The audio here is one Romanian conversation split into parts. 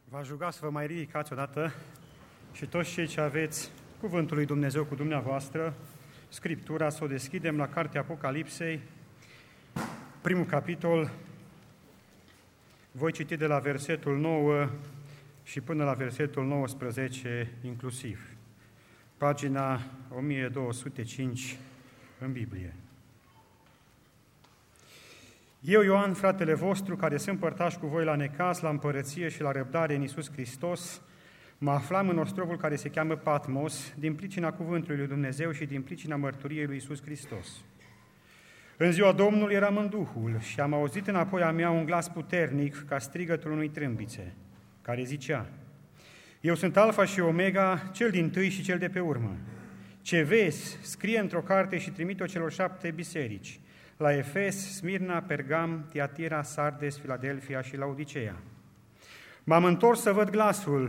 V-aș ruga să vă mai ridicați odată și toți cei ce aveți Cuvântul lui Dumnezeu cu dumneavoastră, Scriptura, să o deschidem la Cartea Apocalipsei, primul capitol. Voi citi de la versetul 9 și până la versetul 19 inclusiv. Pagina 1205 în Biblie. Eu, Ioan, fratele vostru, care sunt părtaș cu voi la necaz, la împărăție și la răbdare în Iisus Hristos, mă aflam în ostrovul care se cheamă Patmos, din pricina cuvântului lui Dumnezeu și din pricina mărturiei lui Iisus Hristos. În ziua Domnului eram în Duhul și am auzit înapoi a mea un glas puternic ca strigătul unui trâmbițe, care zicea: Eu sunt Alfa și Omega, cel dintâi și cel de pe urmă. Ce vezi, scrie într-o carte și trimite-o celor 7 biserici, la Efes, Smirna, Pergam, Tiatira, Sardes, Filadelfia și Laodiceea. M-am întors să văd glasul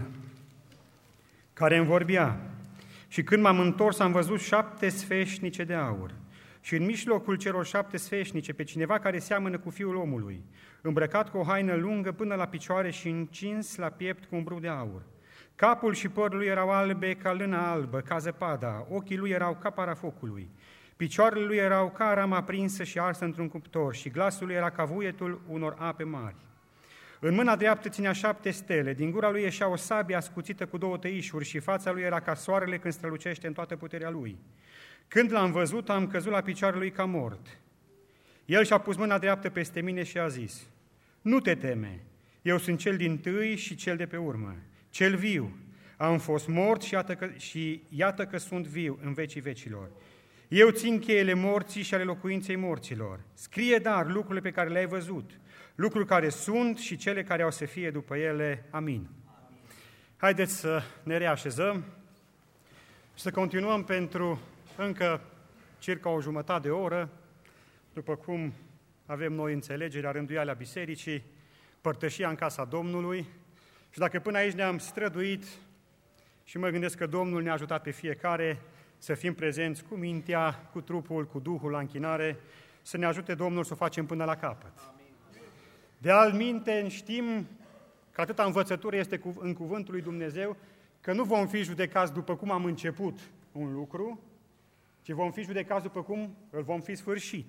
care îmi vorbea și când m-am întors am văzut 7 sfeșnice de aur și în mijlocul celor 7 sfeșnice pe cineva care seamănă cu Fiul omului, îmbrăcat cu o haină lungă până la picioare și încins la piept cu un brâu de aur. Capul și părul lui erau albe ca lână albă, ca zăpada, ochii lui erau ca para focului. Picioarele lui erau ca arama aprinsă și arsă într-un cuptor și glasul lui era ca vuietul unor ape mari. În mâna dreaptă ținea 7 stele, din gura lui ieșea o sabie ascuțită cu 2 tăișuri și fața lui era ca soarele când strălucește în toată puterea lui. Când l-am văzut, am căzut la picioarele lui ca mort. El și-a pus mâna dreaptă peste mine și a zis: Nu te teme, eu sunt cel dintâi și cel de pe urmă, cel viu. Am fost mort și iată că sunt viu în vecii vecilor. Eu țin cheile morții și ale locuinței morților. Scrie dar lucrurile pe care le-ai văzut, lucruri care sunt și cele care au să fie după ele. Amin. Haideți să ne reașezăm și să continuăm pentru încă circa o jumătate de oră, după cum avem noi înțelegerea, rânduialea bisericii, părtășia în casa Domnului. Și dacă până aici ne-am străduit și mă gândesc că Domnul ne-a ajutat pe fiecare să fim prezenți cu mintea, cu trupul, cu Duhul la închinare, să ne ajute Domnul să o facem până la capăt. De altminte, știm că atâta învățătură este în cuvântul lui Dumnezeu, că nu vom fi judecați după cum am început un lucru, ci vom fi judecați după cum îl vom fi sfârșit.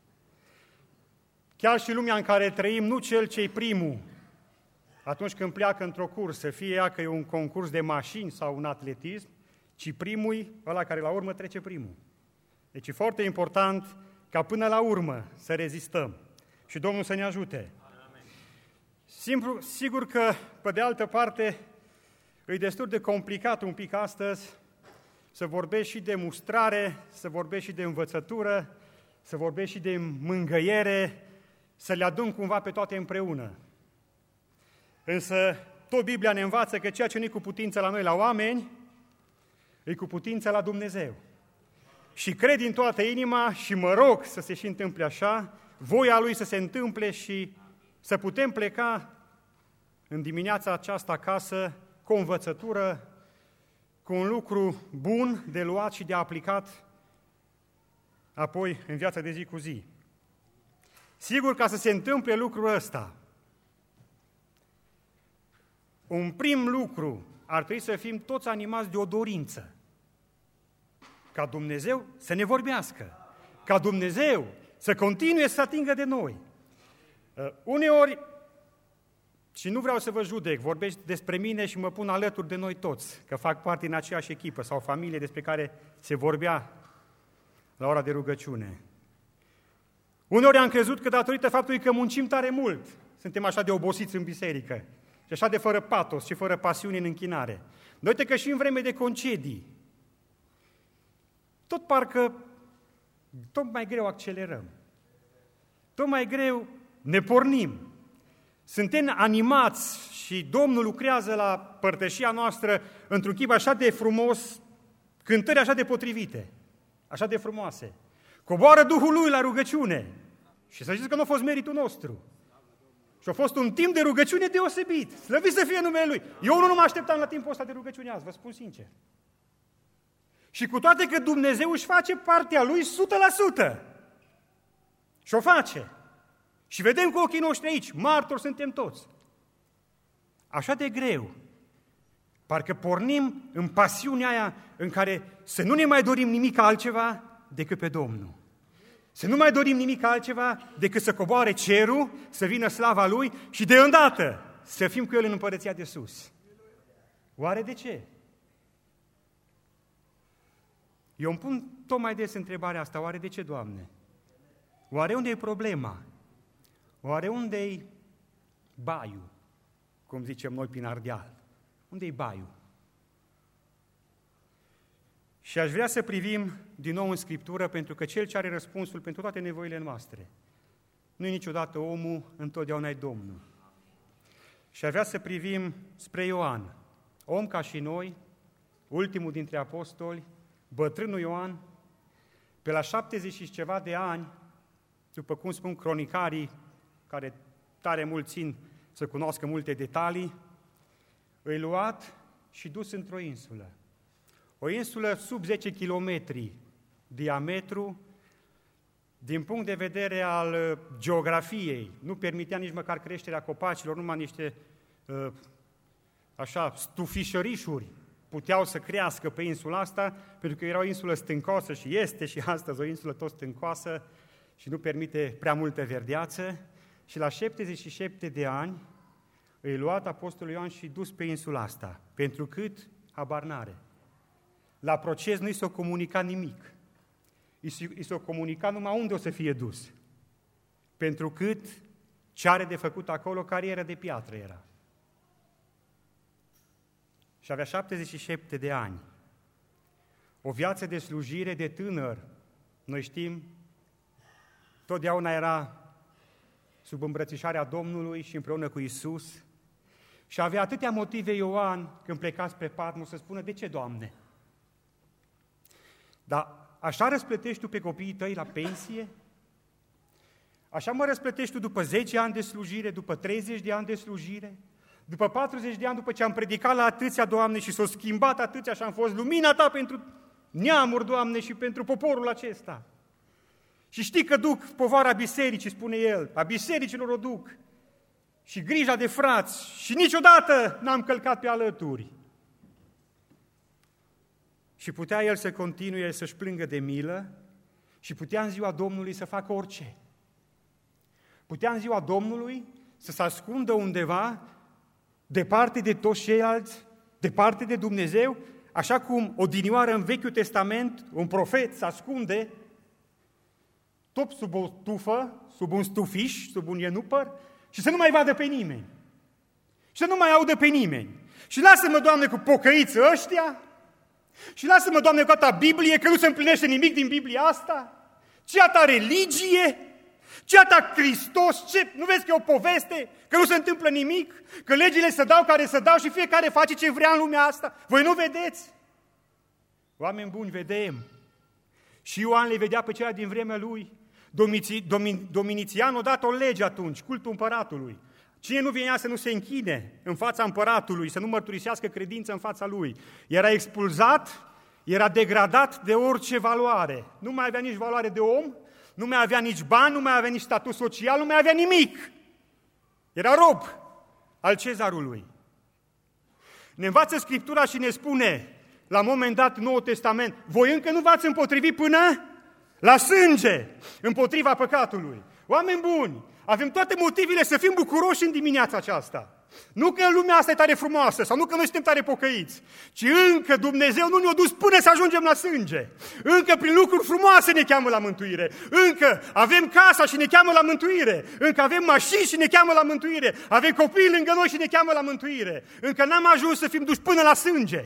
Chiar și lumea în care trăim, nu cel ce-i primul, atunci când pleacă într-o cursă, fie ea că e un concurs de mașini sau un atletism, ci primul, ăla care la urmă trece primul. Deci e foarte important ca până la urmă să rezistăm și Domnul să ne ajute. Sigur că, pe de altă parte, e destul de complicat un pic astăzi să vorbești și de mustrare, să vorbești și de învățătură, să vorbești și de mângâiere, să le adun cumva pe toate împreună. Însă, tot Biblia ne învață că ceea ce nu-i cu putință la noi, la oameni, e cu putință la Dumnezeu. Și cred din toată inima și mă rog să se și întâmple așa, voia Lui să se întâmple și să putem pleca în dimineața aceasta acasă cu o învățătură, cu un lucru bun de luat și de aplicat apoi în viața de zi cu zi. Sigur, ca să se întâmple lucrul ăsta, un prim lucru ar trebui să fim toți animați de o dorință, ca Dumnezeu să ne vorbească, ca Dumnezeu să continue să atingă de noi. Uneori, și nu vreau să vă judec, vorbesc despre mine și mă pun alături de noi toți, că fac parte din aceeași echipă sau familie despre care se vorbea la ora de rugăciune. Uneori am crezut că datorită faptului că muncim tare mult, suntem așa de obosiți în biserică și așa de fără patos și fără pasiune în închinare. Dar uite că și în vreme de concedii, tot parcă tot mai greu accelerăm, tot mai greu ne pornim. Suntem animați și Domnul lucrează la părtășia noastră într-un chip așa de frumos, cântări așa de potrivite, așa de frumoase. Coboară Duhul Lui la rugăciune și să știți că nu a fost meritul nostru. Și a fost un timp de rugăciune deosebit. Slăvit să fie numele Lui. Eu nu mă așteptam la timpul ăsta de rugăciune azi, vă spun sincer. Și cu toate că Dumnezeu își face partea Lui 100%. Și o face. Și vedem cu ochii noștri aici, martori suntem toți. așa de greu. Parcă pornim în pasiunea aia în care să nu ne mai dorim nimic altceva decât pe Domnul. Să nu mai dorim nimic altceva decât să coboare cerul, să vină slava Lui și de îndată să fim cu El în împărăția de sus. Oare de ce? Eu îmi pun tot mai des întrebarea asta, oare de ce, Doamne? Oare unde e problema? Oare unde e baiul, cum zicem noi prin Ardeal? Unde e baiul? Și aș vrea să privim din nou în Scriptură, pentru că Cel ce are răspunsul pentru toate nevoile noastre nu e niciodată omul, întotdeauna e Domnul. Și aș vrea să privim spre Ioan, om ca și noi, ultimul dintre apostoli, bătrânul Ioan, pe la 70 și ceva de ani, după cum spun cronicarii, care tare mult țin să cunoască multe detalii, îi luat și dus într-o insulă. O insulă sub 10 kilometri diametru, din punct de vedere al geografiei, nu permitea nici măcar creșterea copacilor, numai niște așa stufișărișuri puteau să crească pe insula asta, pentru că era o insulă stâncoasă și este și astăzi o insulă tot stâncoasă și nu permite prea multă verdeață. Și la 77 de ani îi luat apostolul Ioan și dus pe insula asta, pentru cât habar n-are. La proces nu i s-a comunicat nimic. I s-a comunicat numai unde o să fie dus. Pentru cât ce are de făcut acolo, carieră de piatră era. Și avea 77 de ani. O viață de slujire de tânăr, noi știm, totdeauna era sub îmbrățișarea Domnului și împreună cu Iisus. Și avea atâtea motive Ioan, când pleca spre Patmos, să spună, de ce, Doamne? Dar așa răsplătești tu pe copiii tăi la pensie? Așa mă răsplătești tu după 10 ani de slujire, după 30 de ani de slujire? După 40 de ani, după ce am predicat la atâția, Doamne, și s-au schimbat atâția și am fost lumina Ta pentru neamuri, Doamne, și pentru poporul acesta. Și știi că duc povara bisericii, spune el, a bisericilor o duc, și grija de frați, și niciodată n-am călcat pe alături. Și putea el să continue să-și plângă de milă și putea în ziua Domnului să facă orice. Putea în ziua Domnului să se ascundă undeva, departe de toți ceilalți, departe de Dumnezeu, așa cum odinioară în Vechiul Testament un profet se ascunde tot sub o tufă, sub un stufiș, sub un ienupăr, și să nu mai vadă pe nimeni. Și să nu mai audă pe nimeni. Și lasă-mă, Doamne, cu pocăiță ăștia, și lasă-mă, Doamne, cu atâta Biblie, că nu se împlinește nimic din Biblia asta, ce a ta religie, ce a ta Hristos, ce? Nu vezi că e o poveste, că nu se întâmplă nimic, că legile se dau care se dau și fiecare face ce vrea în lumea asta? Voi nu vedeți? Oameni buni, vedem. Și Ioan le vedea pe cea din vremea lui. Dominițian a dat o lege atunci, cultul împăratului. Cine nu venea să nu se închine în fața împăratului, să nu mărturisească credință în fața lui, era expulzat, era degradat de orice valoare. Nu mai avea nici valoare de om, nu mai avea nici bani, nu mai avea nici statut social, nu mai avea nimic. Era rob al cezarului. Ne învață Scriptura și ne spune, la un moment dat, Noul Testament, voi încă nu v-ați împotrivit până la sânge, împotriva păcatului. Oameni buni, avem toate motivele să fim bucuroși în dimineața aceasta. Nu că lumea asta e tare frumoasă sau nu că noi suntem tare pocăiți, ci încă Dumnezeu nu ne-a dus până să ajungem la sânge. Încă prin lucruri frumoase ne cheamă la mântuire. Încă avem casa și ne cheamă la mântuire. Încă avem mașini și ne cheamă la mântuire. Avem copii lângă noi și ne cheamă la mântuire. Încă n-am ajuns să fim duși până la sânge,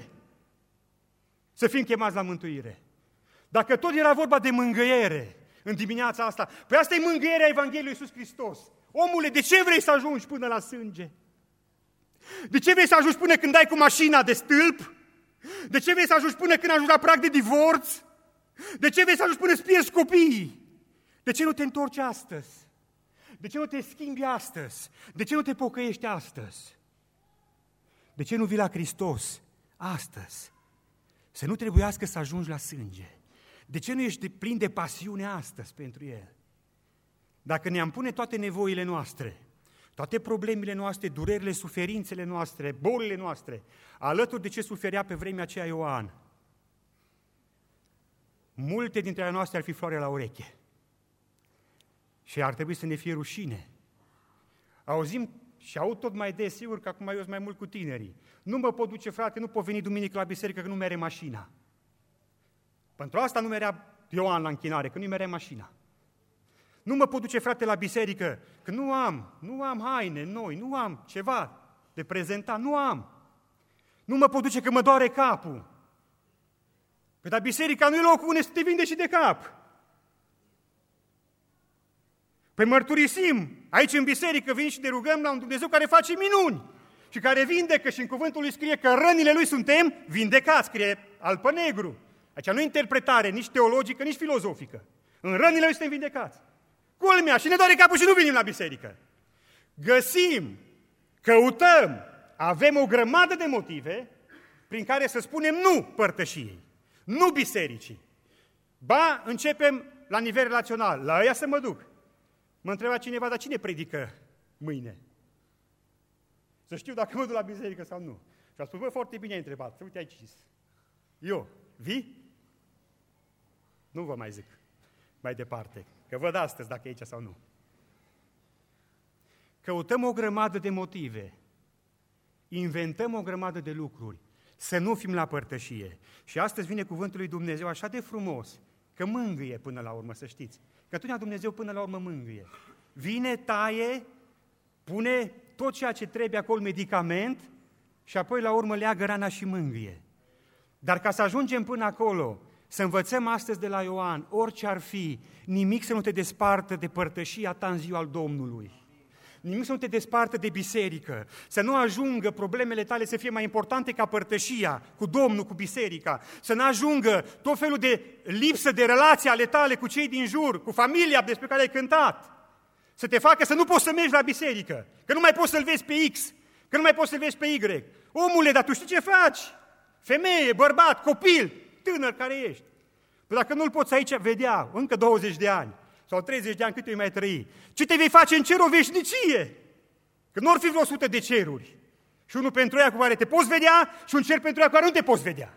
să fim chemați la mântuire. Dacă tot era vorba de mângâiere în dimineața asta, păi asta e mângâierea Evangheliei lui Iisus Hristos. Omule, de ce vrei să ajungi până la sânge? De ce vrei să ajungi până când dai cu mașina de stâlp? De ce vrei să ajungi până când ajungi la prag de divorț? De ce vrei să ajungi până îți pierzi copiii? De ce nu te întorci astăzi? De ce nu te schimbi astăzi? De ce nu te pocăiești astăzi? De ce nu vii la Hristos astăzi? Să nu trebuiască să ajungi la sânge. De ce nu ești plin de pasiune astăzi pentru El? Dacă ne-am pune toate nevoile noastre, toate problemele noastre, durerile, suferințele noastre, bolile noastre, alături de ce suferea pe vremea aceea Ioan. Multe dintre ale noastre ar fi floare la ureche și ar trebui să ne fie rușine. Auzim și aud tot mai des, sigur că acum eu sunt mai mult cu tinerii. Nu mă pot duce, frate, nu pot veni duminică la biserică că nu mere mașina. Pentru asta nu merea Ioan la închinare, că nu merea mașina. Nu mă pot duce, frate, la biserică, că nu am haine noi, nu am ceva de prezentat, nu am. Nu mă pot duce că mă doare capul. Păi dar biserica nu e locul unde să te vindești de cap. Păi mărturisim, aici în biserică vin și ne rugăm la un Dumnezeu care face minuni și care vindecă și în cuvântul lui scrie că rănile lui suntem vindecați, scrie alb pe negru. Aici nu e interpretare, nici teologică, nici filozofică. În rănile lui suntem vindecați. Culmea, și ne doare capul și nu venim la biserică. Găsim, căutăm, avem o grămadă de motive prin care să spunem nu părtășiei, nu bisericii. Ba, începem la nivel relațional, la ăia să mă duc. Mă întreba cineva, dar cine predică mâine? Să știu dacă mă duc la biserică sau nu. Și a spus, bă, foarte bine ai întrebat, uite aici. Eu, vii? Nu vă mai zic mai departe, că văd astăzi dacă e aici sau nu. Căutăm o grămadă de motive, inventăm o grămadă de lucruri, să nu fim la părtășie. Și astăzi vine cuvântul lui Dumnezeu așa de frumos, că mângâie până la urmă, să știți. Că atunci Dumnezeu până la urmă mângâie. Vine, taie, pune tot ceea ce trebuie acolo, medicament, și apoi la urmă leagă rana și mângâie. Dar ca să ajungem până acolo, să învățăm astăzi de la Ioan, orice ar fi, nimic să nu te despartă de părtășia ta în ziua al Domnului. Nimic să nu te despartă de biserică, să nu ajungă problemele tale să fie mai importante ca părtășia cu Domnul, cu biserica, să nu ajungă tot felul de lipsă de relații ale tale cu cei din jur, cu familia despre care ai cântat, să te facă să nu poți să mergi la biserică, că nu mai poți să-l vezi pe X, că nu mai poți să-l vezi pe Y. Omule, dar tu știi ce faci? Femeie, bărbat, copil, tânăr care ești. Păi dacă nu-l poți aici vedea încă 20 de ani, sau 30 de ani cât îi mai trăi, ce te vei face în cer o veșnicie? Că nu ar fi vreo 100 de ceruri. Și unul pentru ea cu care te poți vedea și un cer pentru ea cu care nu te poți vedea.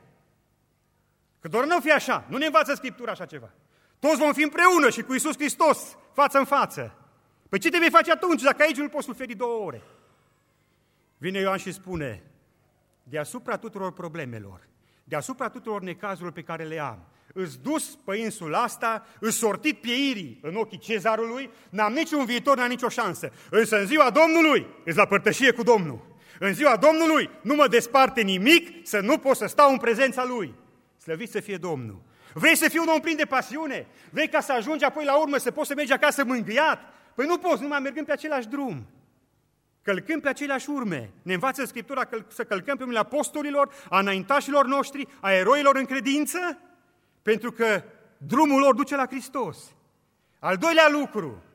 Că doar nu fi așa, nu ne învață Scriptura așa ceva. Toți vom fi împreună și cu Iisus Hristos, față în față. Păi ce te vei face atunci dacă aici nu poți suferi 2 ore? Vine Ioan și spune, deasupra tuturor problemelor, deasupra tuturor necazurilor pe care le am, îți dus pe insula asta, îți sortit pieirii în ochii cezarului, n-am niciun viitor, n-am nicio șansă. Însă în ziua Domnului îți la părtășie cu Domnul. În ziua Domnului nu mă desparte nimic să nu pot să stau în prezența Lui. Slăvit să fie Domnul. Vrei să fii un om plin de pasiune? Vrei ca să ajungi apoi la urmă să poți să mergi acasă mângâiat? Păi nu poți, numai mergând pe același drum. Călcăm pe aceleași urme. Ne învață Scriptura să călcăm pe urmele apostolilor, a înaintașilor noștri, a eroilor în credință, pentru că drumul lor duce la Hristos. Al doilea lucru,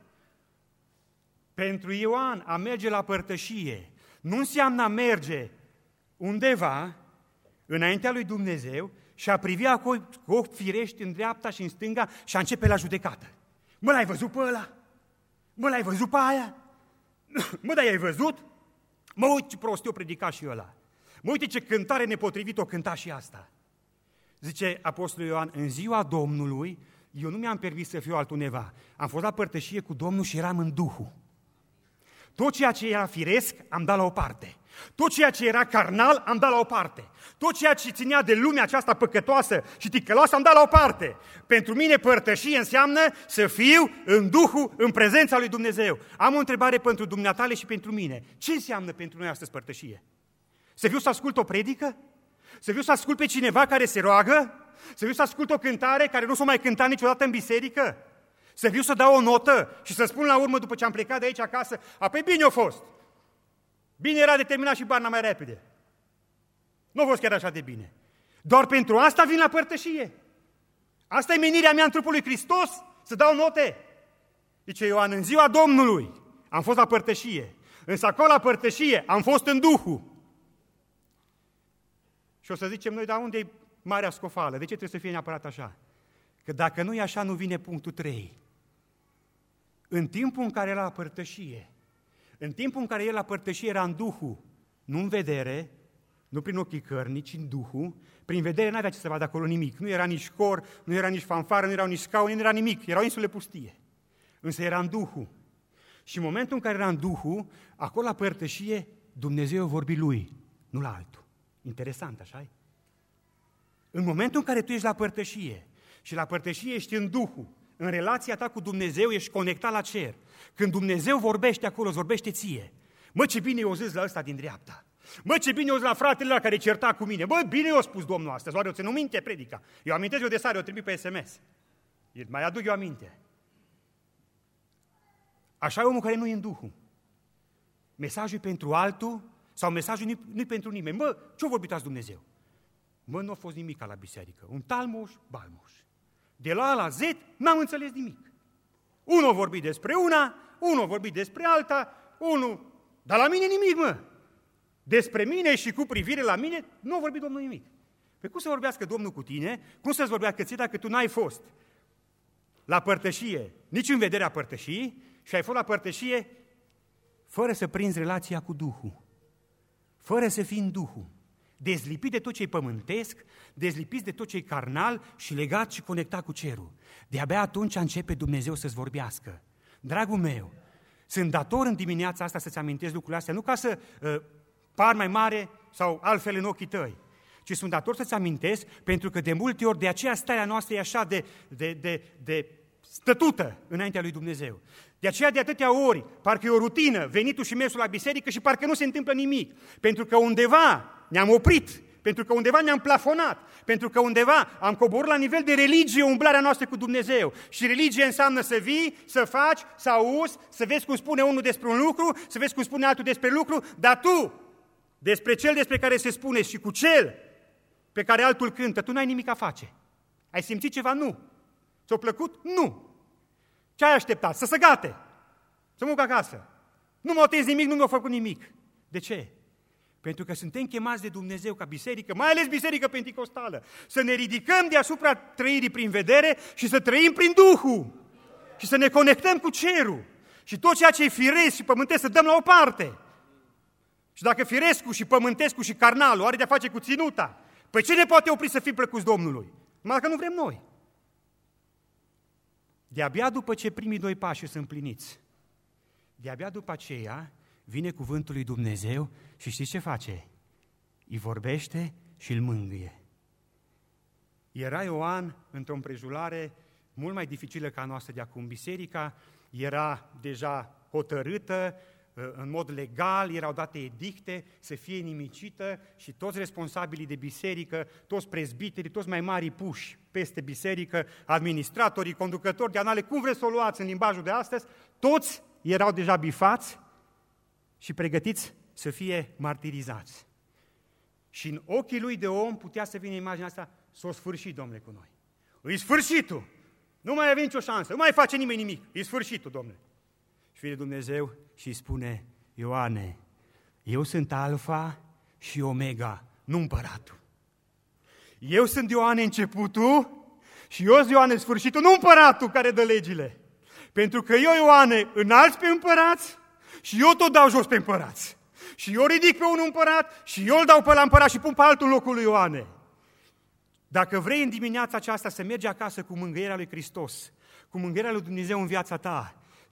pentru Ioan a merge la părtășie nu înseamnă a merge undeva înaintea lui Dumnezeu și a privi acolo cu ochi firești în dreapta și în stânga și a începe la judecată. Mă, l-ai văzut pe ăla? Mă, l-ai văzut pe aia? Mă, dar i-ai văzut? Mă, uite ce prostiu predica și ăla. Mă, uite ce cântare nepotrivit o cânta și asta. Zice Apostolul Ioan, în ziua Domnului, eu nu mi-am permis să fiu altundeva. Am fost la părtășie cu Domnul și eram în Duhul. Tot ceea ce era firesc, am dat la o parte. Tot ceea ce era carnal, am dat la o parte. Tot ceea ce ținea de lumea aceasta păcătoasă și ticăloasă, am dat la o parte. Pentru mine părtășie înseamnă să fiu în Duhul, în prezența lui Dumnezeu. Am o întrebare pentru dumneatale și pentru mine. Ce înseamnă pentru noi astăzi părtășie? Să fiu să ascult o predică? Să fiu să ascult pe cineva care se roagă? Să fiu să ascult o cântare care nu s-o mai cântat niciodată în biserică? Să fiu să dau o notă și să spun la urmă, după ce am plecat de aici acasă, apoi bine a fost. Bine era de terminat și barna mai repede. Nu a fost chiar așa de bine. Doar pentru asta vin la părtășie. Asta e menirea mea în trupul lui Hristos, să dau note. Zice Ioan, în ziua Domnului am fost la părtășie, însă acolo la părtășie am fost în Duhul. Și o să zicem noi, dar unde e marea scofală? De ce trebuie să fie neapărat așa? Că dacă nu e așa, nu vine punctul 3. În timpul în care era la părtășie, În timpul în care el la părtășie era în Duhul, nu în vedere, nu prin ochii cărnii, ci în Duhul, prin vedere n-avea ce să vadă acolo nimic. Nu era nici cor, nu era nici fanfară, nu erau nici scaune, nu era nimic. Erau insule pustie. Însă era în Duhul. Și în momentul în care era în Duhul, acolo la părtășie, Dumnezeu vorbi lui, nu la altul. Interesant, așa-i? În momentul în care tu ești la părtășie și la părtășie ești în Duhul, în relația ta cu Dumnezeu ești conectat la cer. Când Dumnezeu vorbește acolo, îți vorbește ție. Mă, ce bine eu zis la ăsta din dreapta. Mă, ce bine eu zis la fratele ăla care certa cu mine. Bă, bine eu spus Domnul astăzi, oare o ținu minte predica. Eu amintesc eu de sare, o trimit pe SMS. Mai aduc eu aminte. Așa e omul care nu e în Duhul. Mesajul e pentru altul sau mesajul nu e pentru nimeni. Mă, ce-a vorbit azi Dumnezeu? Mă, nu a fost nimic la biserică. Un talmoș, balmoș. De la A la Z n-am înțeles nimic. Unul a vorbit despre una, unul a vorbit despre alta, unul... Dar la mine nimic, mă! Despre mine și cu privire la mine nu a vorbit Domnul nimic. Păi cum să vorbească Domnul cu tine? Cum să-ți vorbească ție dacă tu n-ai fost la părtășie, nici în vederea părtășiei, și ai fost la părtășie fără să prinzi relația cu Duhul, fără să fii în Duhul, dezlipit de tot ce-i pământesc, dezlipit de tot ce-i carnal și legat și conectat cu cerul. De-abia atunci începe Dumnezeu să-ți vorbească. Dragul meu, sunt dator în dimineața asta să-ți amintesc lucrurile astea, nu ca să par mai mare sau altfel în ochii tăi, ci sunt dator să-ți amintesc, pentru că de multe ori de aceea starea noastră e așa de stătută înaintea lui Dumnezeu. De aceea de atâtea ori, parcă e o rutină, venitul și mersul la biserică și parcă nu se întâmplă nimic. Pentru că undeva ne-am oprit, pentru că undeva ne-am plafonat, pentru că undeva am coborât la nivel de religie umblarea noastră cu Dumnezeu. Și religie înseamnă să vii, să faci, să auzi, să vezi cum spune unul despre un lucru, să vezi cum spune altul despre lucru, dar tu, despre cel despre care se spune și cu cel pe care altul cântă, tu n-ai nimic a face. Ai simțit ceva? Nu. Ți-a plăcut? Nu. Ce ai așteptat? Să se gate. Să mă duc acasă. Nu m-a atins nimic, nu mi-a făcut nimic. De ce? Pentru că suntem chemați de Dumnezeu ca biserică, mai ales biserică penticostală, să ne ridicăm deasupra trăirii prin vedere și să trăim prin Duhul. Și să ne conectăm cu cerul. Și tot ceea ce e firesc și pământesc să dăm la o parte. Și dacă firescul și pământescul și carnalul are de-a face cu ținuta, păi ce ne poate opri să fim plăcuți Domnului? Numai dacă nu vrem noi. De-abia după ce primii doi pași sunt împliniți, de-abia după aceea vine cuvântul lui Dumnezeu și știți ce face? Îi vorbește și îl mângâie. Era Ioan într-o împrejurare mult mai dificilă ca a noastră de acum. Biserica era deja hotărâtă, în mod legal, erau date edicte să fie nimicită și toți responsabilii de biserică, toți prezbiterii, toți mai mari puși peste biserică, administratorii, conducători de anale, cum vreți să o luați în limbajul de astăzi, toți erau deja bifați și pregătiți să fie martirizați. Și în ochii lui de om putea să vină imaginea asta, s-o sfârșit, Domnule, cu noi. E sfârșitul! Nu mai avem nicio șansă, nu mai face nimeni nimic, e sfârșitul, Domnule. Și vine Dumnezeu și îi spune, Ioane, eu sunt Alfa și Omega, nu împăratul. Eu sunt Ioane începutul și eu sunt Ioane sfârșitul, nu împăratul care dă legile. Pentru că eu, Ioane, înalți pe împărați și eu tot dau jos pe împărați. Și eu ridic pe unul împărat și eu îl dau pe la împărat și pun pe altul în locul lui Ioane. Dacă vrei în dimineața aceasta să mergi acasă cu mângâierea lui Hristos, cu mângâierea lui Dumnezeu în viața ta,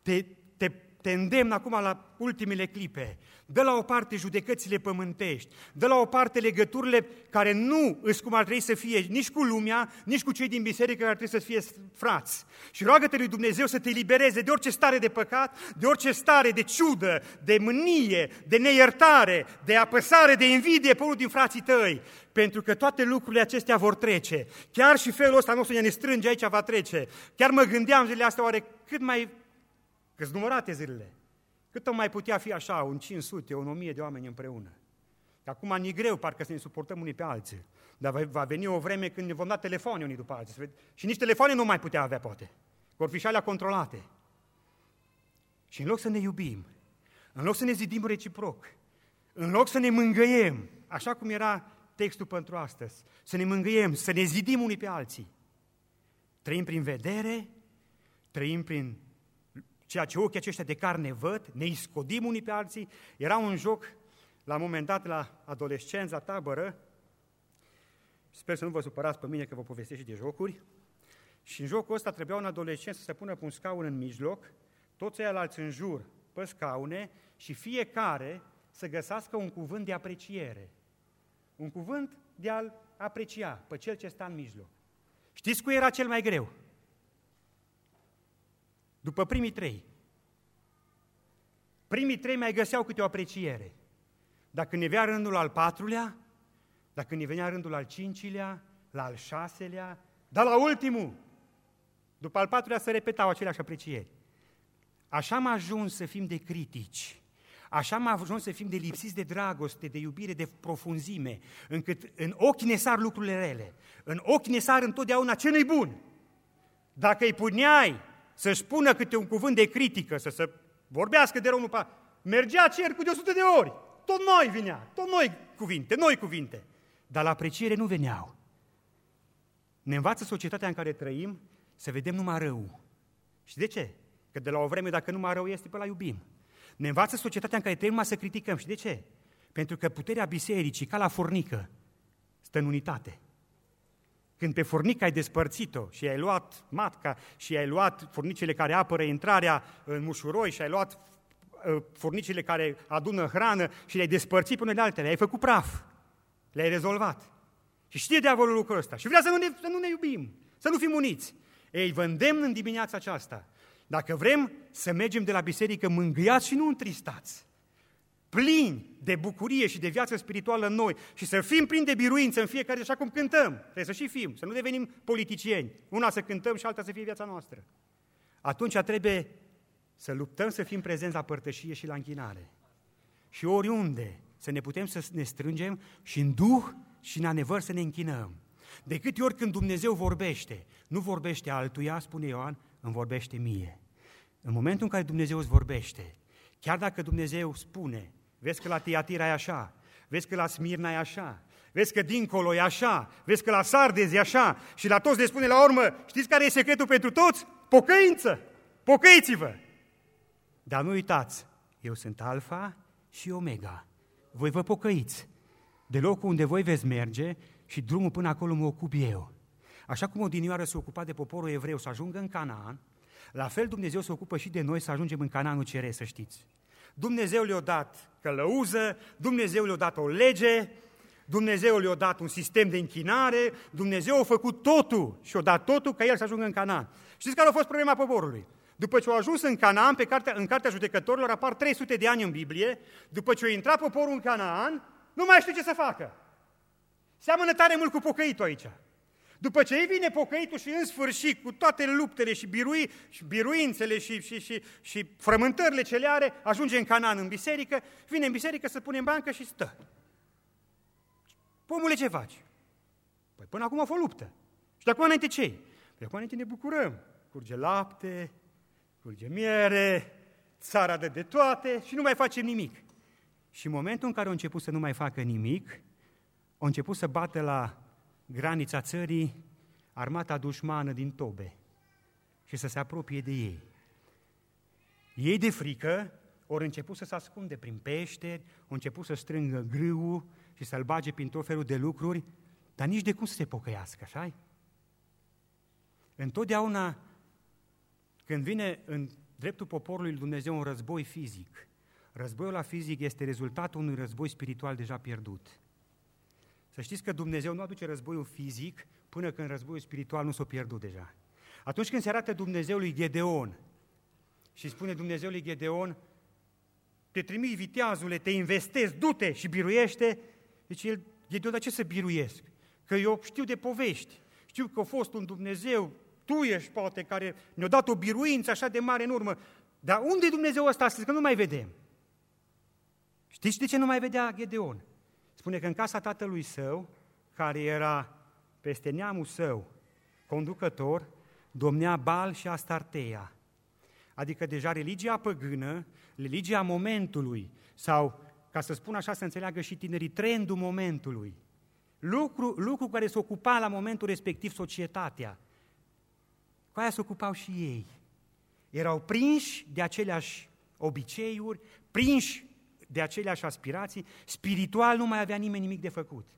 te îndemn acum la ultimele clipe, dă la o parte judecățile pământești, dă la o parte legăturile care nu îs cum ar trebui să fie nici cu lumea, nici cu cei din biserică care ar trebui să fie frați. Și roagă-te lui Dumnezeu să te elibereze de orice stare de păcat, de orice stare de ciudă, de mânie, de neiertare, de apăsare, de invidie pe unul din frații tăi, pentru că toate lucrurile acestea vor trece. Chiar și felul ăsta nostru ne strânge aici va trece. Chiar mă gândeam zilele astea, oare cât numărate zilele. Cât o mai putea fi așa, un 500, un 1000 de oameni împreună? Că acum ni greu, parcă să ne suportăm unii pe alții. Dar va veni o vreme când ne vom da telefoane unii după alții. Și nici telefoane nu mai putea avea, poate. Vor fi și alea controlate. Și în loc să ne iubim, în loc să ne zidim reciproc, în loc să ne mângâiem, așa cum era textul pentru astăzi, să ne mângâiem, să ne zidim unii pe alții, trăim prin vedere, trăim prin ceea ce ochii aceștia de carne văd, ne iscodim unii pe alții. Era un joc, la un moment dat, la adolescență, la tabără, sper să nu vă supărați pe mine că vă povestesc și de jocuri, și în jocul ăsta trebuia un adolescent să se pună pe un scaun în mijloc, toți ceilalți în jur pe scaune și fiecare să găsească un cuvânt de apreciere. Un cuvânt de a-l aprecia pe cel ce stă în mijloc. Știți cui era cel mai greu? După primii 3. Primii 3 mai găseau câte o apreciere. Dacă ne venea rândul al 4-lea, dacă ne venea rândul al 5-lea, la al 6-lea, dar la ultimul, după al 4-lea se repetau aceleași aprecieri. Așa am ajuns să fim de critici, așa am ajuns să fim de lipsiți de dragoste, de iubire, de profunzime, încât în ochi ne sar lucrurile rele, în ochi ne sar întotdeauna ce nu-i bun. Dacă îi puneai să-și spună câte un cuvânt de critică, să se vorbească de rău, mergea cercul de 100 de ori, tot noi vinea, tot noi cuvinte, dar la apreciere nu veneau. Ne învață societatea în care trăim să vedem numai rău. Și de ce? Că de la o vreme, dacă numai rău este, pe la iubim. Ne învață societatea în care trăim numai să criticăm. Și de ce? Pentru că puterea bisericii, ca la furnică, stă în unitate. Când pe furnică ai despărțit-o și ai luat matca și ai luat furnicile care apără intrarea în mușuroi și ai luat furnicile care adună hrană și le-ai despărțit până de altele, ai făcut praf, le-ai rezolvat. Și știe diavolul lucrul ăsta și vrea să nu ne iubim, să nu fim uniți. Ei, vă îndemn în dimineața aceasta, dacă vrem să mergem de la biserică mângâiați și nu întristați, plini de bucurie și de viață spirituală în noi și să fim plini de biruință în fiecare, așa cum cântăm, trebuie să și fim, să nu devenim politicieni, una să cântăm și alta să fie viața noastră. Atunci trebuie să luptăm să fim prezenți la părtășie și la închinare. Și oriunde să ne putem să ne strângem și în duh și în adevăr să ne închinăm. De câte ori când Dumnezeu vorbește, nu vorbește altuia, spune Ioan, îmi vorbește mie. În momentul în care Dumnezeu îți vorbește, chiar dacă Dumnezeu spune, vezi că la Tiatira e așa, vezi că la Smirna e așa, vezi că dincolo e așa, vezi că la Sardes e așa și la toți le spune la urmă, știți care e secretul pentru toți? Pocăință! Pocăiți-vă! Dar nu uitați, eu sunt Alfa și Omega. Voi vă pocăiți de locul unde voi veți merge și drumul până acolo mă ocup eu. Așa cum odinioară se ocupa de poporul evreu să ajungă în Canaan, la fel Dumnezeu se ocupă și de noi să ajungem în Canaanul ceresc, să știți. Dumnezeu le-a dat călăuză, Dumnezeu le-a dat o lege, Dumnezeu le-a dat un sistem de închinare, Dumnezeu a făcut totul și a dat totul ca el să ajungă în Canaan. Știți care a fost problema poporului? După ce au ajuns în Canaan, în cartea judecătorilor apar 300 de ani în Biblie, după ce a intrat poporul în Canaan, nu mai știu ce să facă. Seamănă tare mult cu pocăitul aici. După ce îi vine pocăitul și în sfârșit, cu toate luptele și biruințele și frământările ce le are, ajunge în Canaan în biserică, vine în biserică să pune în bancă și stă. Pomule, ce faci? Păi până acum a fost luptă. Și de acum înainte ce? De acum înainte ne bucurăm. Curge lapte, curge miere, țara dă de toate și nu mai facem nimic. Și în momentul în care au început să nu mai facă nimic, au început să bată la granița țării armata dușmană din Tobe și să se apropie de ei. Ei de frică au început să se ascunde prin peșteri, au început să strângă grâul și să-l bage prin tot felul de lucruri, dar nici de cum să se pocăiască, așa-i? Întotdeauna când vine în dreptul poporului lui Dumnezeu un război fizic, războiul la fizic este rezultatul unui război spiritual deja pierdut. Să știți că Dumnezeu nu aduce războiul fizic până când războiul spiritual nu s-a pierdut deja. Atunci când se arată Dumnezeu lui Gedeon și spune Dumnezeu lui Gedeon, te trimit viteazule, te investezi, du-te și biruiește, zice el, Gedeon, dar ce să biruiesc? Că eu știu de povești, știu că a fost un Dumnezeu, tu ești poate care ne-a dat o biruință așa de mare în urmă, dar unde e Dumnezeu ăsta astăzi, că nu mai vedem? Știți de ce nu mai vedea Gedeon? Spune că în casa tatălui său, care era peste neamul său conducător, domnea Baal și Astarteia. Adică deja religia păgână, religia momentului, sau, ca să spun așa, să înțeleagă și tinerii, trendul momentului. Lucru care se ocupa la momentul respectiv societatea. Cu aia se ocupau și ei. erau prinși de aceleași obiceiuri, prinși de aceleași aspirații, spiritual nu mai avea nimeni nimic de făcut.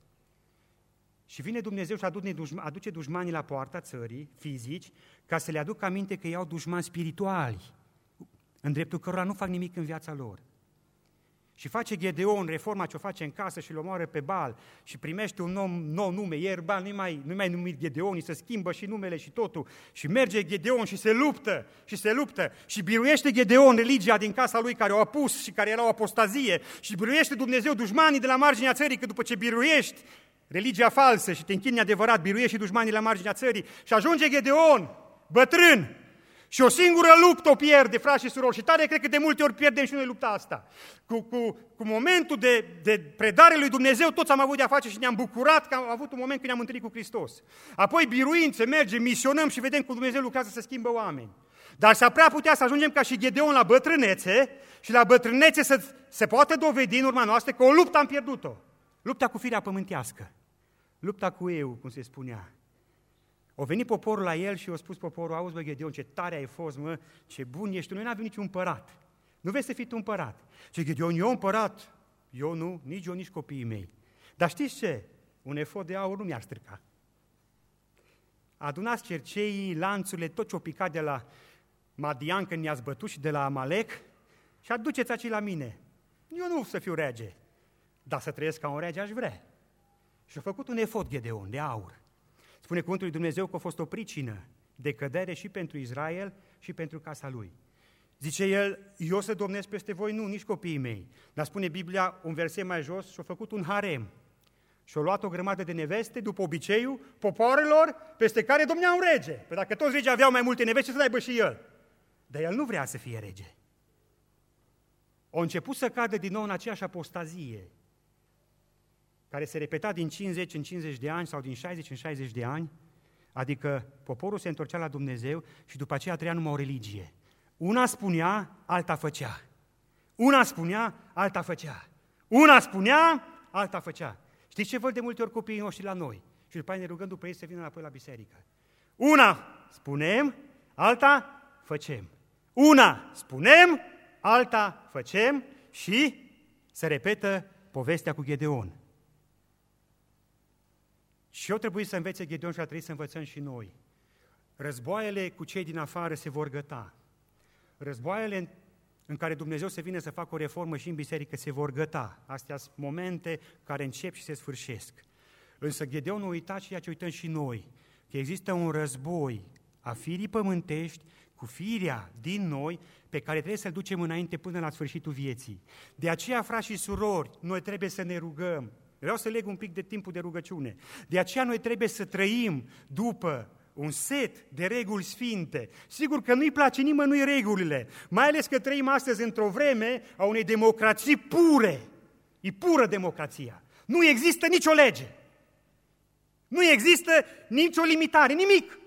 Și vine Dumnezeu și aduce dușmanii la poarta țării, fizici, ca să le aducă aminte că ei au dușmani spirituali, în dreptul cărora nu fac nimic în viața lor. Și face Gedeon reforma ce o face în casă și îl omoară pe Baal și primește un nou nume, ieri Baal nu mai numit Gedeon, îi se schimbă și numele și totul. Și merge Gedeon și se luptă și biruiește Gedeon religia din casa lui care o apus și care era o apostazie și biruiește Dumnezeu dușmanii de la marginea țării, că după ce biruiești religia falsă și te închini adevărat, biruiești și dușmanii la marginea țării și ajunge Gedeon, bătrân, și o singură luptă o pierde, frați și surori, și tare cred că de multe ori pierdem și noi lupta asta. Cu momentul de predare lui Dumnezeu, toți am avut de-a face și ne-am bucurat că am avut un moment când ne-am întâlnit cu Hristos. Apoi biruind, se merge, misionăm și vedem cum Dumnezeu lucrează să schimbă oameni. Dar s-ar prea putea să ajungem ca și Gedeon la bătrânețe și la bătrânețe să se poate dovedi în urma noastră că o luptă am pierdut-o. Lupta cu firea pământească, lupta cu eu, cum se spunea. O venit poporul la el și a spus poporul, auzi bă Gedeon, ce tare ai fost, mă, ce bun ești, noi n-avem niciun împărat. Nu vei să fii tu împărat. Și Gedeon, eu împărat? Eu nu, nici eu, nici copiii mei. Dar știți ce? Un efod de aur nu mi-ar strica. Adunați cerceii, lanțurile, tot ce-o picat de la Madian când ne-ați bătut și de la Amalek și aduceți aici la mine. Eu nu să fiu rege, dar să trăiesc ca un rege aș vrea. Și a făcut un efod Gedeon de aur. Spune cuvântul lui Dumnezeu că a fost o pricină de cădere și pentru Israel și pentru casa lui. Zice el, eu să domnesc peste voi? Nu, nici copiii mei. Dar spune Biblia, un verset mai jos, și-a făcut un harem. Și-a luat o grămadă de neveste, după obiceiul popoarelor peste care domnea un rege. Păi dacă toți regii aveau mai multe neveste, să aibă și el. Dar el nu vrea să fie rege. A început să cadă din nou în aceeași apostazie, care se repeta din 50 în 50 de ani sau din 60 în 60 de ani, adică poporul se întorcea la Dumnezeu și după aceea trăia numai o religie. Una spunea, alta făcea. Una spunea, alta făcea. Una spunea, alta făcea. Știți ce văd de multe ori copiii noștri la noi? Și după aceea ne rugăm după ei să vină înapoi la biserică. Una spunem, alta făcem. Una spunem, alta făcem și se repetă povestea cu Gedeon. Și eu trebuie să învețe Gedeon și ar trebui să învățăm și noi. Războaiele cu cei din afară se vor găta. Războaiele în care Dumnezeu se vine să facă o reformă și în biserică se vor găta. Astea sunt momente care încep și se sfârșesc. Însă Gedeon a uitat ceea ce uităm și noi, că există un război a firii pământești cu firea din noi pe care trebuie să-l ducem înainte până la sfârșitul vieții. De aceea, frați și surori, noi trebuie să ne rugăm. Vreau să leg un pic de timpul de rugăciune. De aceea noi trebuie să trăim după un set de reguli sfinte. Sigur că nu-i place nimănui regulile, mai ales că trăim astăzi într-o vreme a unei democrații pure. E pură democrația. Nu există nicio lege. Nu există nicio limitare, nimic.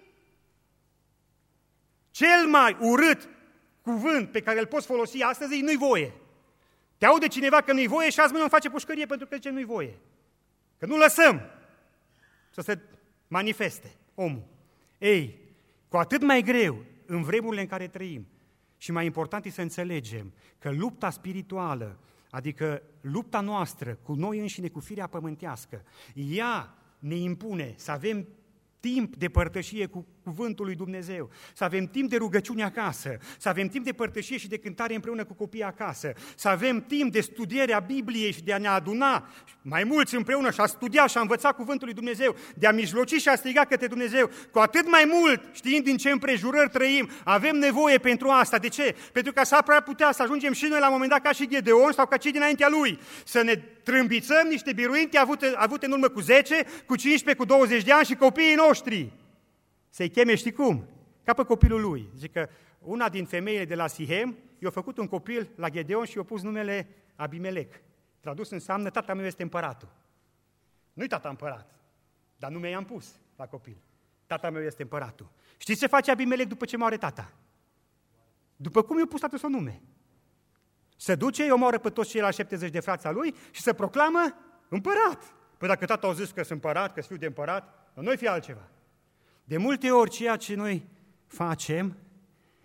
Cel mai urât cuvânt pe care îl poți folosi astăzi e nu-i voie. Te aude cineva că nu-i voie și azi mâine îmi face pușcărie pentru că zice nu-i voie. Că nu lăsăm să se manifeste omul. Ei, cu atât mai greu în vremurile în care trăim și mai important e să înțelegem că lupta spirituală, adică lupta noastră cu noi înșine, cu firea pământească, ea ne impune să avem timp de părtășie cu cuvântul lui Dumnezeu, să avem timp de rugăciune acasă, să avem timp de părtășie și de cântare împreună cu copiii acasă, să avem timp de studiere a Bibliei și de a ne aduna mai mulți împreună și a studia și a învăța cuvântul lui Dumnezeu, de a mijloci și a striga către Dumnezeu, cu atât mai mult, știind din ce împrejurări trăim, avem nevoie pentru asta. De ce? Pentru că s-ar putea să ajungem și noi la un moment dat ca și Gedeon sau ca cei dinaintea lui, să ne trâmbițăm niște biruinte avute în urmă cu 10, cu 15, cu 20 de ani și copiii noștri. Să-i cheme, știi cum? Ca pe copilul lui. Zice că una din femeile de la Sihem i-a făcut un copil la Gedeon și i-a pus numele Abimelec. Tradus înseamnă tata meu este împăratul. Nu-i tata împărat, dar nume i-am pus la copil. Tata meu este împăratul. Știți ce face Abimelec după ce moare tata? După cum i-a pus tatăl său nume. Se duce, îi omoară pe toți ceilalți 70 de frați al lui și se proclamă împărat. Păi dacă tata a zis că sunt împărat, că sunt fiu de împărat, nu-i fi altceva. De multe ori ceea ce noi facem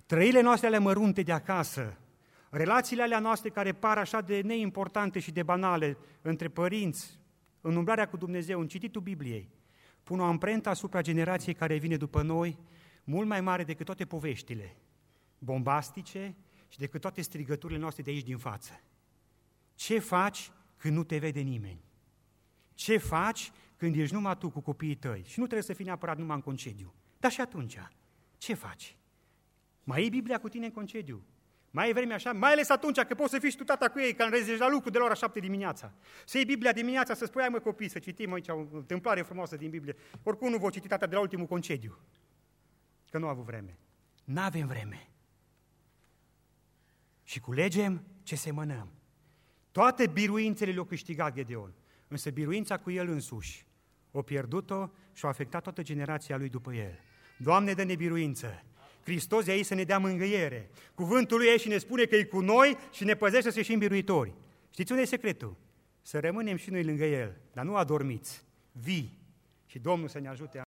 trăirile noastre ale mărunte de acasă, relațiile alea noastre care par așa de neimportante și de banale între părinți, în umblarea cu Dumnezeu, în cititul Bibliei, pun o amprentă asupra generației care vine după noi, mult mai mare decât toate poveștile bombastice și decât toate strigăturile noastre de aici din față. Ce faci când nu te vede nimeni? Ce faci când ești numai tu cu copiii tăi? Și nu trebuie să fii neapărat numai în concediu. Dar și atunci, ce faci? Mai e Biblia cu tine în concediu? Mai e vreme așa? Mai ales atunci, că poți să fii și tu tata cu ei, că înrezi la lucru de la ora 7 dimineața. Să iei Biblia dimineața, să spui, hai mă copii, să citim aici o întâmplare frumoasă din Biblie. Oricum nu voi citi tata de la ultimul concediu, că nu a avut vreme. N-avem vreme. Și culegem ce semănăm. Toate biruințele le-a câștigat Gedeon, însă biruința cu el însuși o pierdut-o și a afectat toată generația lui după el. Doamne, dă-ne biruință! Hristos e aici să ne dea mângâiere. Cuvântul lui e și ne spune că e cu noi și ne păzește să ieșim biruitori. Știți unde e secretul? Să rămânem și noi lângă El, dar nu adormiți, vii. Și Domnul să ne ajute.